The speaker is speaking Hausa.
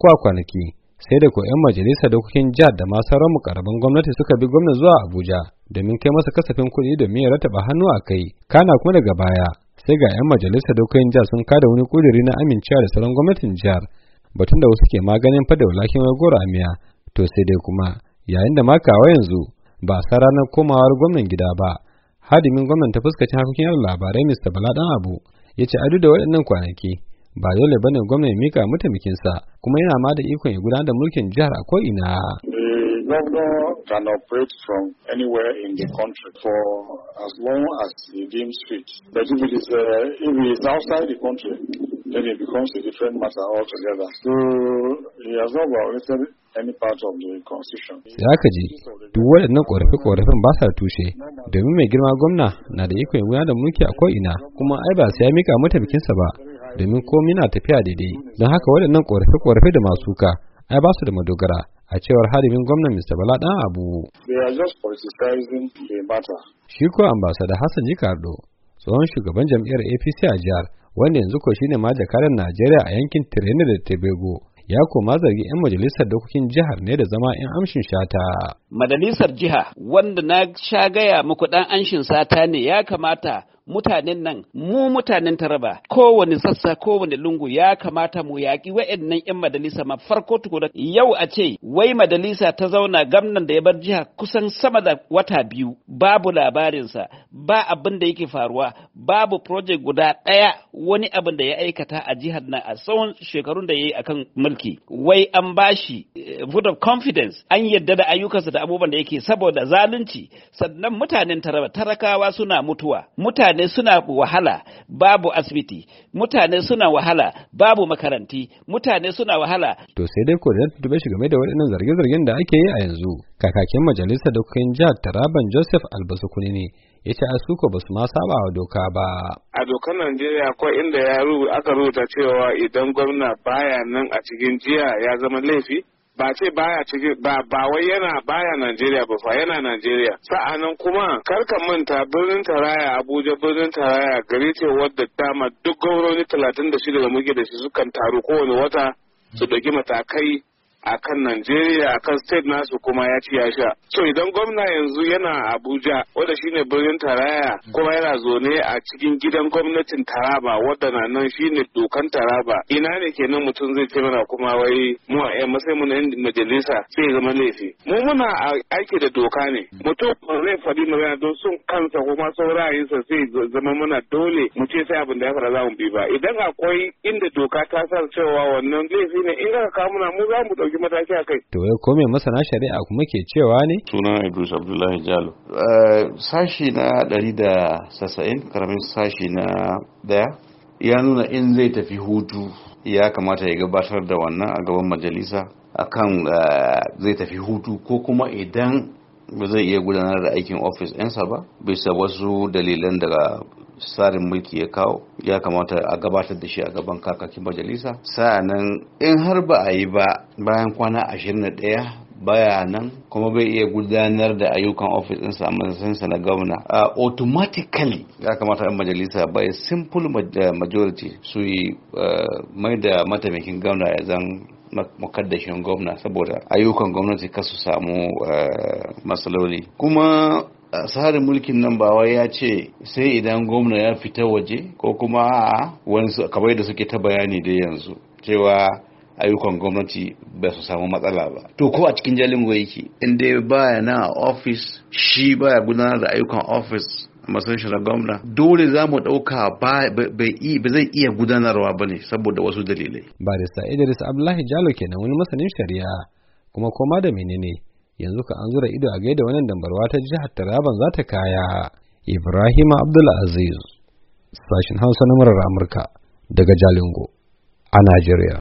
ko a kwanaki sai da ko 'yan majalisa dokokin jihar da ma sauran mukarraban gwamnati suka bi gwamna zuwa Abuja domin kai masa kasafin kuɗi domin ya rataba hannu a kai. Kana kuma daga baya sai ga 'yan majalisa dokokin jihar sun kada wani kuduri na amincewa da salon gwamnatin jihar, batun da wasu ke maganin fada walakin wai goro a miya. To sai dai kuma yayin da makawa yanzu ba a san ranar komawar gwamnan gida ba, hadimin gwamnan ta fuskacin harkokin yada labarai Mr. Bala Dan Abu ya ce adu da waɗannan kwanaki ba dole bane gwamna ya mika mataimakinsa, kuma yana ma da ikon ya gudanar da mulkin jihar a ko'ina. The governor can operate from anywhere in the country for as long as he deems fit. But if it is outside the country, then it becomes a different matter altogether. So he has not violated any part of the constitution. Sai aka ji duk waɗannan ƙorafe-ƙorafen ba sa tushe, domin mai girma gwamna na da ikon ya gudanar da mulki a ko'ina, kuma ai ba sai ya mika mataimakinsa ba, domin komai na tafiya daidai. Don haka waɗannan ƙorafe-ƙorafe da masu ka ai ba su da madogara, a cewar hadimin gwamnan Mr. Bala Dan Abu. They are just politicizing the matter. Shi ko ambassador Hassan Jikardo, tsohon shugaban jam'iyyar APC a jihar, wanda yanzu ko shine ma jakadan Najeriya a yankin Trinidad da Tobago, ya koma zargi 'yan majalisar dokokin jihar ne da zama 'yan amshin shata. Majalisar jiha wanda na sha gaya muku dan amshin sata ne, ya kamata mutanen nan, mu mutanen Taraba, kowane sassa, kowane lungu, ya kamata mu yaƙi wa'annan 'yan majalisa ma farko tukuna. Yau a ce wai majalisa ta zauna gwamnan da ya bar jiha kusan sama da wata biyu babu labarinsa, ba abin da yake faruwa, babu project guda ɗaya wani abin da ya aikata a jihar nan a tsawon shekarun da ya yi akan mulki. Wai an bashi vote of confidence, an yadda da ayyukansa da abubuwan da yake saboda zalunci. Sannan mutanen Taraba, talakawa suna mutuwa, mutane suna wahala, babu asibiti, mutane suna wahala, babu makaranti, mutane suna wahala. To sai dai ko da dube shi game da waɗannan zarge-zargen da ake yi a yanzu, kakakin majalisar dokokin jihar Taraban Joseph Albasukuni ne ya ce asuko ba su ma saba wa doka ba. A dokar Najeriya akwai inda aka rubuta cewa idan gwamna baya nan a cikin jiya ya zama laifi. Ba ce baya cikin ba wai baya Najeriya ba fa, yana Najeriya. Sa'anan kuma karka manta birnin Taraya, Abuja birnin Taraya gari ce wadda dama duk gwamnoni 36 da muke da shi sukan taru kowane wata su dauki matakai akan Najeriya, akan state nasu kuma ya ci ya sha. So idan gwamna yanzu yana Abuja wadda shine birnin Taraya kuma yana zone a cikin gidan gwamnatin Taraba wadda na nan shine dokan Taraba, ina ne kenan mutum zai ce mana kuma wai mu a matsayin mu na majalisa sai zama laifi? Mu muna aiki da doka ne. Mutum zai faɗi magana don sun kansa kuma son ra'ayinsa sai zama muna dole mu ce sai abin da ya fara za mu bi ba. Idan akwai inda doka ta sa cewa wannan laifi ne, in aka kawo muna mu za mu ɗauki mataki a kai. To ya kome masana shari'a kuma ke cewa ne? Sunan Idris Abdullahi Jalo. Sashi na 190 karamin sashi na 1 ya nuna in zai tafi hutu ya kamata ya gabatar da wannan a gaban majalisa akan zai tafi hutu, ko kuma idan ba zai iya gudanar da aikin ofis ɗinsa ba bisa wasu dalilan daga tsarin mulki ya kawo, ya kamata a gabatar da shi a gaban kakakin majalisa. Sa'annan in har ba a yi ba bayan kwana 21 baya nan kuma bai iya gudanar da ayyukan ofis ɗinsa a majalisa na gwamna, automatically ya kamata yan majalisa by simple majority su yi mai da mataimakin gwamna ya zan mukaddashin gwamna, saboda ayyukan gwamnati kasu samu matsaloli. Kuma tsarin mulkin nan ba wai ya ce sai idan gwamna ya fita waje ko kuma wani kamar da suke ta bayani da yanzu cewa ayyukan gwamnati ba su samu matsala ba. To ko a cikin jalingo yake inda baya na ofis, shi baya gudanar da ayyukan ofis a matsayin shi na gwamna, dole za mu ɗauka ba zai iya gudanarwa ba ne saboda wasu dalilai. Barista Idris Abdullahi Jalo kenan, wani masanin shari'a. Kuma koma da menene yanzu ka an zura ido a gaida wannan dambarwa ta jihar Taraban za ta kaya. Ibrahim Abdul Aziz, sashin Hausa na murar Amurka daga Jalingo a Najeriya.